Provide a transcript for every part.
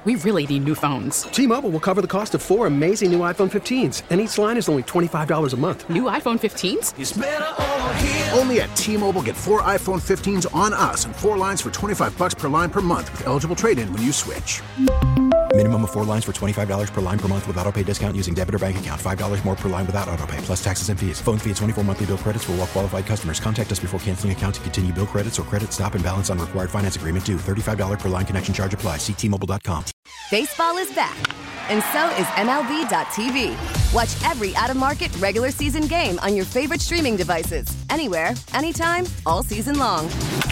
We really need new phones. T-Mobile will cover the cost of 4 amazing new iPhone 15s, and each line is only $25 a month. New iPhone 15s? It's better over here. Only at T-Mobile, get 4 iPhone 15s on us and 4 lines for $25 per line per month with eligible trade-in when you switch. Minimum of 4 lines for $25 per line per month with autopay discount using debit or bank account. $5 more per line without autopay, plus taxes and fees. Phone fee at 24 monthly bill credits for well-qualified customers. Contact us before canceling account to continue bill credits or credit stop and balance on required finance agreement due. $35 per line connection charge applies. See T-Mobile.com. Baseball is back, and so is MLB.tv. Watch every out-of-market regular season game on your favorite streaming devices. Anywhere, anytime, all season long.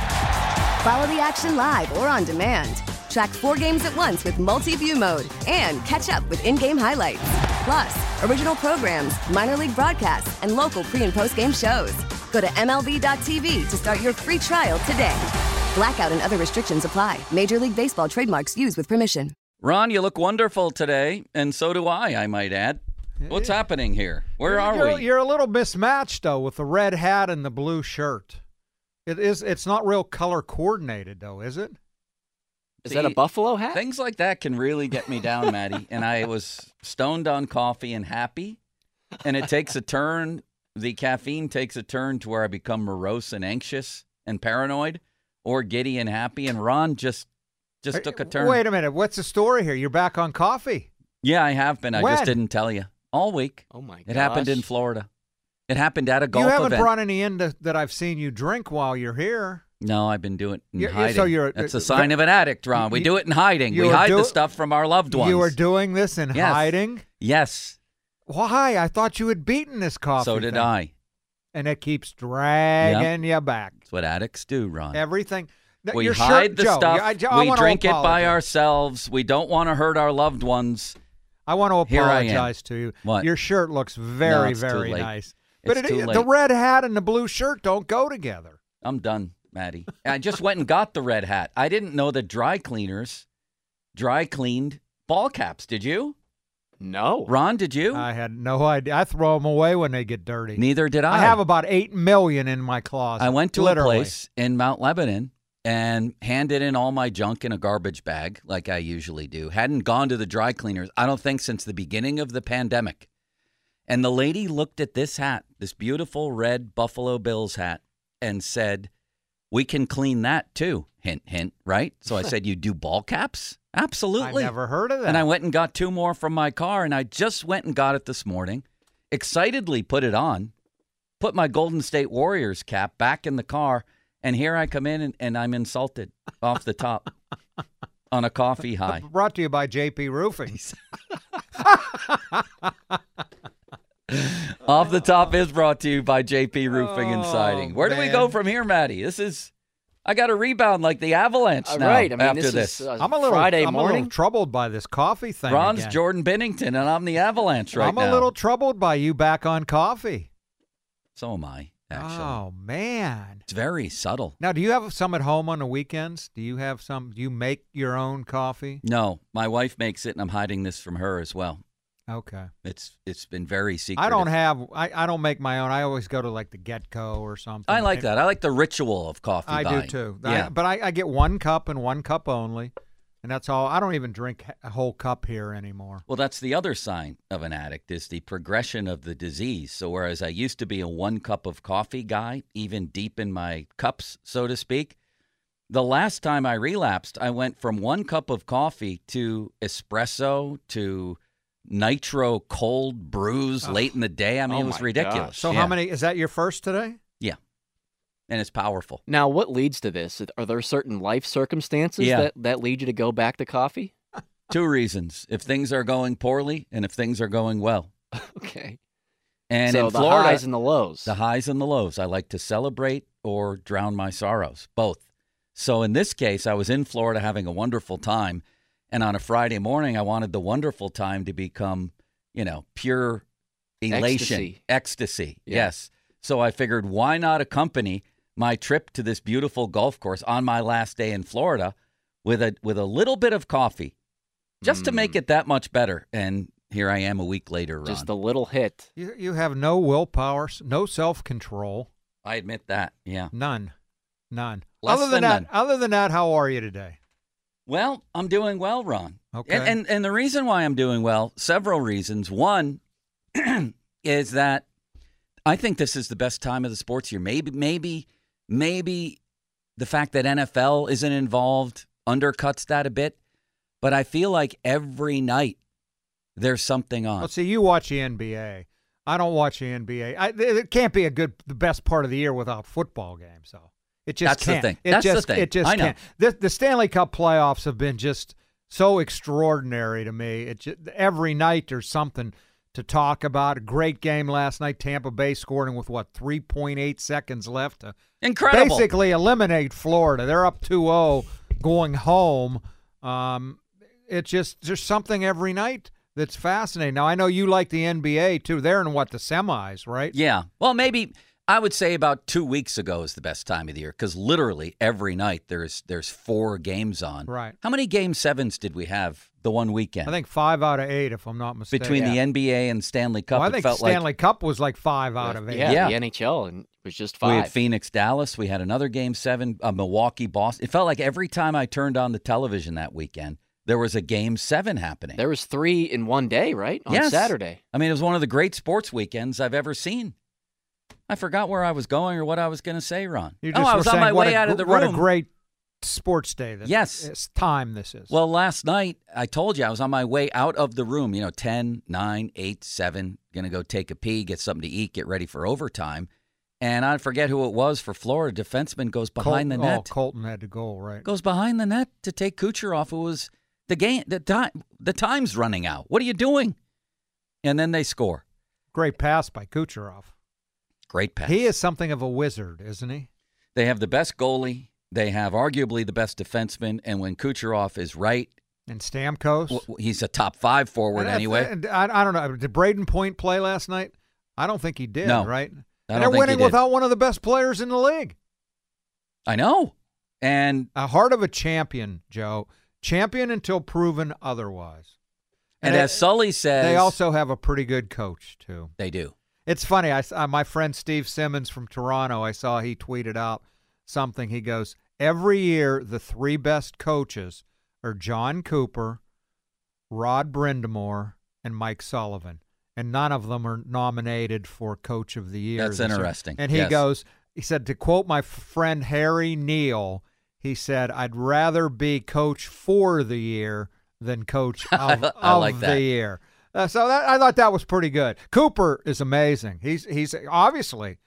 Follow the action live or on demand. Track 4 games at once with multi-view mode and catch up with in-game highlights. Plus, original programs, minor league broadcasts, and local pre- and post-game shows. Go to MLB.tv to start your free trial today. Blackout and other restrictions apply. Major League Baseball trademarks used with permission. Ron, you look wonderful today, and so do I might add. What's happening here? Where are we? You're a little mismatched, though, with the red hat and the blue shirt. It's not real color coordinated, though, is it? Is that a buffalo hat? Things like that can really get me down, Maddie. And I was stoned on coffee and happy, and it takes a turn. The caffeine takes a turn to where I become morose and anxious and paranoid, or giddy and happy. And Ron just took a turn. Wait a minute. What's the story here? You're back on coffee. Yeah, I have been. When? I just didn't tell you. All week. Oh, my gosh. It happened in Florida. It happened at a golf event. You haven't brought any in that I've seen you drink while you're here. No, I've been doing it in hiding. So That's a sign of an addict, Ron. We do it in hiding. We hide the stuff from our loved ones. You are doing this in hiding? Yes. Why? I thought you had beaten this coffee So did thing. I. And it keeps dragging you back. That's what addicts do, Ron. Everything. We Your hide shirt, the Joe, stuff. I We want drink to it by apologize. ourselves. We don't want to hurt our loved ones. I want to Here I am. apologize to you. What? Your shirt looks No, very, it's too very late. nice. It's But too late. the red hat and the blue shirt don't go together. I'm done, Maddie. I just went and got the red hat. I didn't know that dry cleaners dry cleaned ball caps. Did you? No. Ron, did you? I had no idea. I throw them away when they get dirty. Neither did I. I have about 8 million in my closet. I went to literally. a place in Mount Lebanon and handed in all my junk in a garbage bag like I usually do. Hadn't gone to the dry cleaners, I don't think, since the beginning of the pandemic. And the lady looked at this hat, this beautiful red Buffalo Bills hat, and said, "We can clean that too." Hint, hint, right? So I said, "You do ball caps?" Absolutely. I never heard of that. And I went and got 2 more from my car, and I just went and got it this morning, excitedly put it on, put my Golden State Warriors cap back in the car, and here I come in and I'm insulted off the top on a coffee high. Brought to you by JP Roofing. Off the Top is brought to you by JP Roofing and Siding. Where do we go from here, Maddie? I got a rebound like the Avalanche now. Right. I mean, after this is I'm a little troubled by this coffee thing. Ron's again. Jordan Bennington, and I'm the Avalanche right now. I'm a little troubled by you back on coffee. So am I, actually. Oh, man. It's very subtle. Now, do you have some at home on the weekends? Do you have some? Do you make your own coffee? No, my wife makes it, and I'm hiding this from her as well. Okay. It's been very secretive. I don't make my own. I always go to like the Getco or something. I like that. I like the ritual of coffee I buying. do too. Yeah. But I get 1 cup and 1 cup only, and that's all. I don't even drink a whole cup here anymore. Well, that's the other sign of an addict is the progression of the disease. So whereas I used to be a 1 cup of coffee guy, even deep in my cups, so to speak, the last time I relapsed, I went from 1 cup of coffee to espresso to nitro cold brews late in the day. I mean, it was ridiculous. Gosh. So how many? Is that your first today? Yeah. And it's powerful. Now, what leads to this? Are there certain life circumstances that lead you to go back to coffee? 2 reasons. If things are going poorly and if things are going well. Okay. And so in Florida, the highs and the lows. The highs and the lows. I like to celebrate or drown my sorrows, both. So in this case, I was in Florida having a wonderful time. And on a Friday morning, I wanted the wonderful time to become, pure elation. Ecstasy. Yeah. Yes. So I figured, why not accompany my trip to this beautiful golf course on my last day in Florida with a little bit of coffee, just to make it that much better. And here I am a week later, Ron. Just a little hit. You have no willpower, no self-control. I admit that, yeah. None. Less than none. Other than that, how are you today? Well, I'm doing well, Ron. Okay. And the reason why I'm doing well, several reasons. One is that I think this is the best time of the sports year. Maybe the fact that NFL isn't involved undercuts that a bit. But I feel like every night there's something on. Well, see, you watch the NBA. I don't watch the NBA. It can't be the best part of the year without football games, so it just can't. The thing. That's the thing. It just I know. can't. The Stanley Cup playoffs have been just so extraordinary to me. Every night there's something to talk about. A great game last night. Tampa Bay scoring with 3.8 seconds left to Incredible. basically eliminate Florida. They're up 2-0 going home. There's something every night that's fascinating. Now, I know you like the NBA, too. They're in, the semis, right? Yeah. Well, maybe I would say about 2 weeks ago is the best time of the year because literally every night there's 4 games on. Right. How many Game 7s did we have the one weekend? I think 5 out of 8, if I'm not mistaken. Between the NBA and Stanley Cup, I think the Stanley Cup was like 5 out of 8. Yeah, the NHL and it was just 5. We had Phoenix, Dallas. We had another Game 7, Milwaukee, Boston. It felt like every time I turned on the television that weekend, there was a Game 7 happening. There was 3 in one day, right? On Yes. Saturday. I mean, it was one of the great sports weekends I've ever seen. I forgot where I was going or what I was going to say, Ron. I was on my way out of the room. What a great sports day this is. Well, last night, I told you I was on my way out of the room, 10, 9, 8, 7, going to go take a pee, get something to eat, get ready for overtime. And I forget who it was for Florida. Defenseman goes behind the net. Colton had to goal, right? Goes behind the net to take Kucherov, who was the game. The time's running out. What are you doing? And then they score. Great pass by Kucherov. Great pass. He is something of a wizard, isn't he? They have the best goalie. They have arguably the best defenseman. And when Kucherov is right. And Stamkos. He's a top 5 forward anyway. I don't know. Did Braden Point play last night? I don't think he did, no, right? And they're winning without one of the best players in the league. I know. And a heart of a champion, Joe. Champion until proven otherwise. And as Sully says, they also have a pretty good coach, too. They do. It's funny. My friend Steve Simmons from Toronto, I saw he tweeted out something. He goes, every year the 3 best coaches are John Cooper, Rod Brindamore, and Mike Sullivan. And none of them are nominated for Coach of the Year. That's interesting. And he said, to quote my friend Harry Neal, he said, I'd rather be Coach for the year than Coach of, like the year. I thought that was pretty good. Cooper is amazing. He's obviously,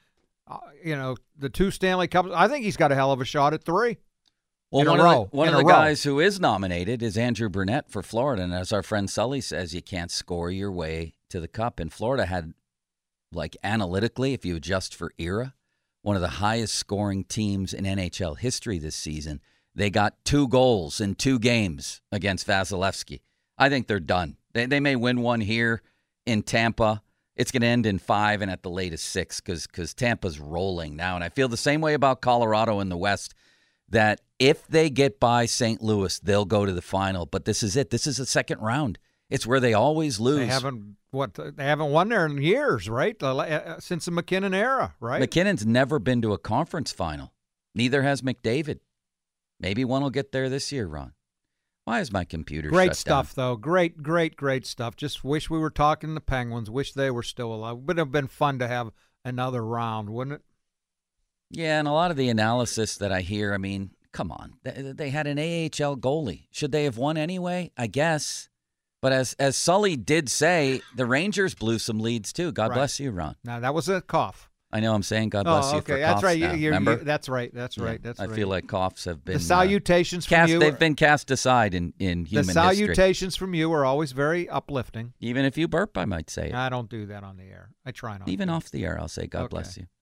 the 2 Stanley Cups. I think he's got a hell of a shot at 3. Well, one of the guys who is nominated is Andrew Brunette for Florida. And as our friend Sully says, you can't score your way to the Cup. And Florida had, analytically, if you adjust for era, one of the highest scoring teams in NHL history this season. They got 2 goals in 2 games against Vasilevsky. I think they're done. They may win one here in Tampa. It's going to end in 5 and at the latest 6 because Tampa's rolling now. And I feel the same way about Colorado in the West, that if they get by St. Louis, they'll go to the final. But this is it. This is the second round. It's where they always lose. They haven't won there in years, right? Since the McKinnon era, right? McKinnon's never been to a conference final. Neither has McDavid. Maybe one will get there this year, Ron. Why is my computer shut down? Great stuff, though. Great stuff. Just wish we were talking the Penguins. Wish they were still alive. Would have been fun to have another round, wouldn't it? Yeah, and a lot of the analysis that I hear, I mean, come on. They had an AHL goalie. Should they have won anyway? I guess. But as Sully did say, the Rangers blew some leads, too. God bless you, Ron. Now, that was a cough. I know I'm saying God bless you for coughs. That's right. Now. Remember? That's right. I feel like coughs have been the salutations from you. They've been cast aside in human history. The salutations from you are always very uplifting. Even if you burp, I might say it. I don't do that on the air. I try not. Even off the air, I'll say God bless you.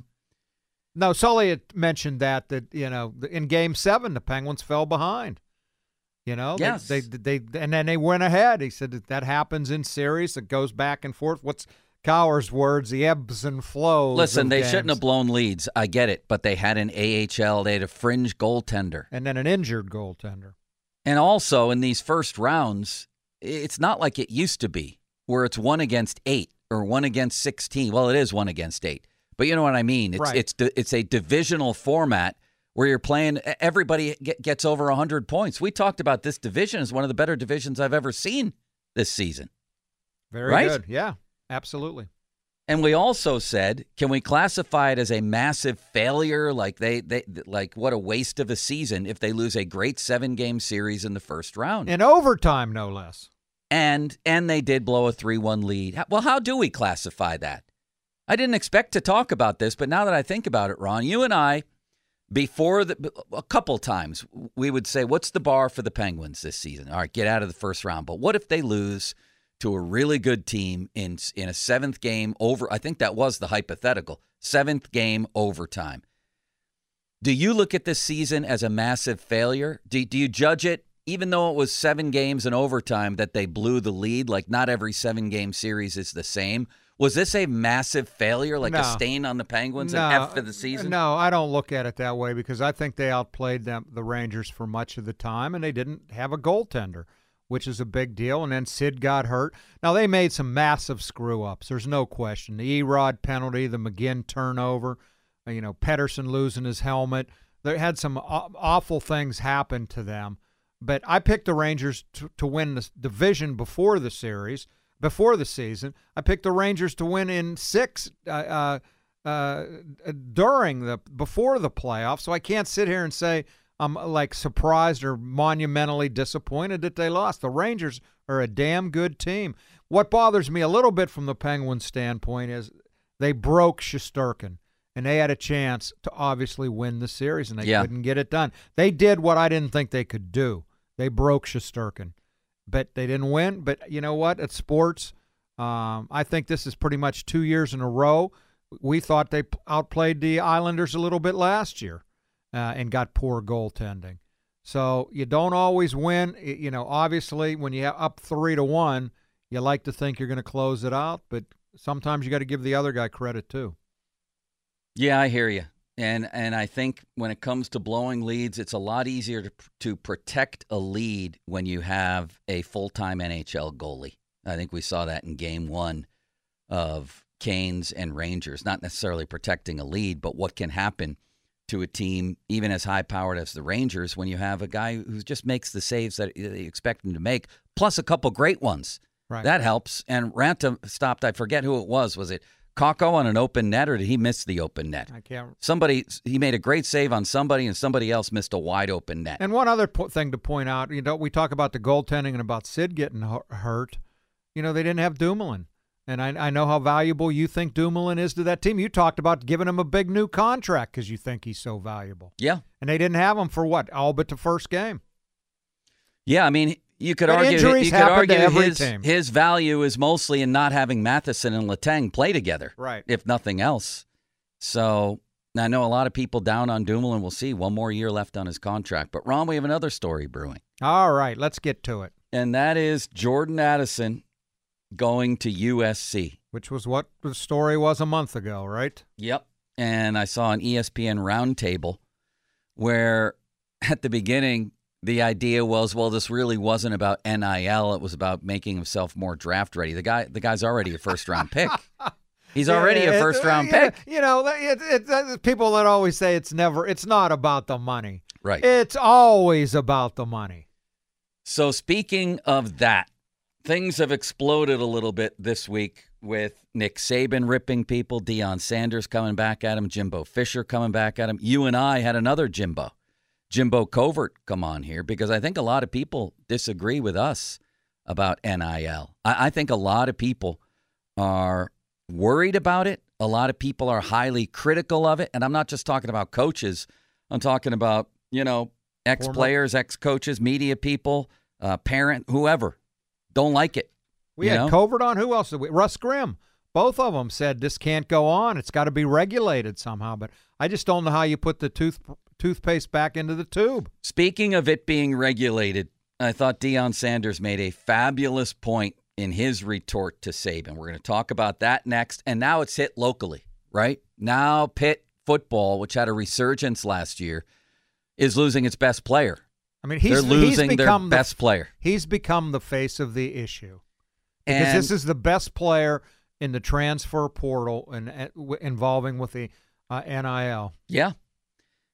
No, Sully had mentioned that in Game 7 the Penguins fell behind. Yes. They and then they went ahead. He said that happens in series. It goes back and forth. What's Cowher's words? The ebbs and flows. Listen, they games. shouldn't have blown leads. I get it, but they had an AHL. They had a fringe goaltender, and then an injured goaltender. And also in these first rounds, it's not like it used to be, where it's 1 against 8 or 1 against 16. Well, it is 1 against 8, but you know what I mean. It's a divisional format where you're playing, everybody gets over 100 points. We talked about this division as one of the better divisions I've ever seen this season. Very good. Yeah, absolutely. And we also said, can we classify it as a massive failure? Like they what a waste of a season if they lose a great 7-game series in the first round. In overtime, no less. And they did blow a 3-1 lead. Well, how do we classify that? I didn't expect to talk about this, but now that I think about it, Ron, you and I, a couple times, we would say, what's the bar for the Penguins this season? All right, get out of the first round. But what if they lose to a really good team in a 7th game over? I think that was the hypothetical 7th game overtime. Do you look at this season as a massive failure? Do you judge it, even though it was 7 games in overtime, that they blew the lead? Like, not every 7-game series is the same. Was this a massive failure, like a stain on the Penguins, an F for the season? No, I don't look at it that way because I think they outplayed the Rangers for much of the time, and they didn't have a goaltender, which is a big deal. And then Sid got hurt. Now, they made some massive screw-ups. There's no question. The Erod penalty, the McGinn turnover, Pettersson losing his helmet. They had some awful things happen to them. But I picked the Rangers to win the division before the season. I picked the Rangers to win in 6 before the playoffs. So I can't sit here and say I'm like surprised or monumentally disappointed that they lost. The Rangers are a damn good team. What bothers me a little bit from the Penguins' standpoint is they broke Shesterkin, and they had a chance to obviously win the series, and they couldn't get it done. They did what I didn't think they could do. They broke Shesterkin, but they didn't win. But you know what? It's sports. I think this is pretty much 2 years in a row. We thought they outplayed the Islanders a little bit last year. And got poor goaltending. So you don't always win. Obviously, when you're up 3-1, you like to think you're going to close it out, but sometimes you got to give the other guy credit too. Yeah, I hear you. And I think when it comes to blowing leads, it's a lot easier to protect a lead when you have a full-time NHL goalie. I think we saw that in Game 1 of Canes and Rangers, not necessarily protecting a lead, but what can happen to a team even as high-powered as the Rangers when you have a guy who just makes the saves that you expect him to make, plus a couple great ones. Right. That helps. And Ranta stopped, I forget who it was. Was it Kakko on an open net, or did he miss the open net? I can't. He made a great save on somebody, and somebody else missed a wide open net. And one other thing to point out, we talk about the goaltending and about Sid getting hurt. They didn't have Dumoulin. And I know how valuable you think Dumoulin is to that team. You talked about giving him a big new contract because you think he's so valuable. Yeah. And they didn't have him for what? All but the first game. Yeah, I mean, you could argue his value is mostly in not having Matheson and Letang play together, right? If nothing else. So I know a lot of people down on Dumoulin. We'll see. One more year left on his contract. But, Ron, we have another story brewing. All right, let's get to it. And that is Jordan Addison going to USC. Which was what the story was a month ago, right? Yep. And I saw an ESPN roundtable where at the beginning the idea was, well, this really wasn't about NIL. It was about making himself more draft ready. The guy's already a first-round pick. He's already a first-round pick. People that always say it's not about the money. Right. It's always about the money. So speaking of that, things have exploded a little bit this week with Nick Saban ripping people, Deion Sanders coming back at him, Jimbo Fisher coming back at him. You and I had another Jimbo Covert, come on here, because I think a lot of people disagree with us about NIL. I think a lot of people are worried about it. A lot of people are highly critical of it. And I'm not just talking about coaches. I'm talking about, ex-players, ex-coaches, media people, parent, whoever. Don't like it. We had Covert on. Who else did we? Russ Grimm. Both of them said this can't go on. It's got to be regulated somehow. But I just don't know how you put the toothpaste back into the tube. Speaking of it being regulated, I thought Deion Sanders made a fabulous point in his retort to Saban. We're going to talk about that next. And now it's hit locally, right? Now Pitt football, which had a resurgence last year, is losing its best player. I mean, they're losing their best player. He's become the face of the issue. Because this is the best player in the transfer portal and involving with the NIL. Yeah.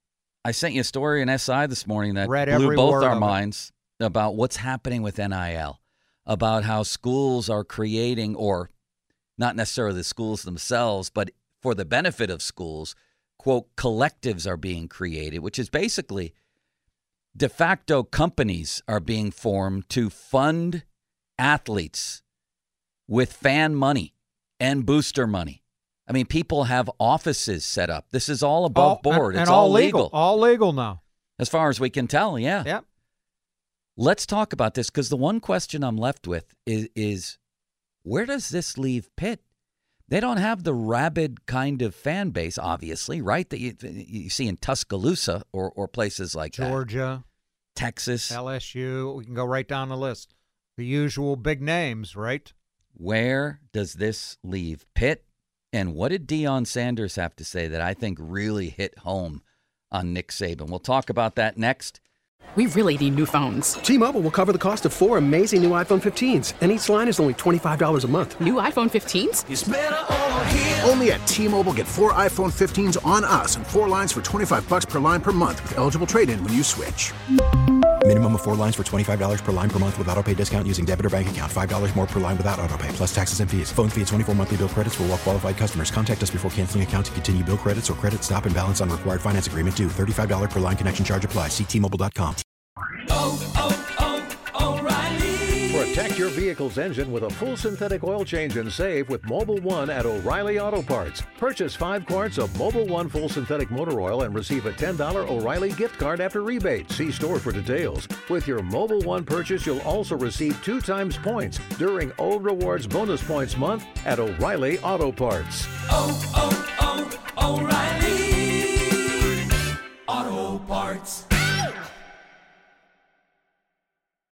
I sent you a story in SI this morning that Read blew every both word our of it. minds about what's happening with NIL, about how schools are creating, or not necessarily the schools themselves, but for the benefit of schools, quote, collectives are being created, which is basically de facto companies are being formed to fund athletes with fan money and booster money. I mean, people have offices set up. This is all above board. It's all legal. All legal now. As far as we can tell, yeah. Yep. Let's talk about this, because the one question I'm left with is where does this leave Pitt? They don't have the rabid kind of fan base, obviously, right, that you see in Tuscaloosa or places like Georgia, Texas, LSU. We can go right down the list. The usual big names, right? Where does this leave Pitt? And what did Deion Sanders have to say that I think really hit home on Nick Saban? We'll talk about that next. We really need new phones. T-Mobile will cover the cost of 4 amazing new iPhone 15s, and each line is only $25 a month. New iPhone 15s? It's better over here. Only at T-Mobile, get 4 iPhone 15s on us and 4 lines for $25 per line per month with eligible trade-in when you switch. Minimum of 4 lines for $25 per line per month with autopay discount using debit or bank account. $5 more per line without autopay, plus taxes and fees. Phone fee at 24 monthly bill credits for well-qualified customers. Contact us before canceling account to continue bill credits or credit stop and balance on required finance agreement due. $35 per line connection charge applies. See T-Mobile.com. O'Reilly. Protect your vehicle's engine with a full synthetic oil change and save with Mobil 1 at O'Reilly Auto Parts. Purchase 5 quarts of Mobil 1 full synthetic motor oil and receive a $10 O'Reilly gift card after rebate. See store for details. With your Mobil 1 purchase, you'll also receive 2 times points during O Rewards Bonus Points Month at O'Reilly Auto Parts. O'Reilly Auto Parts.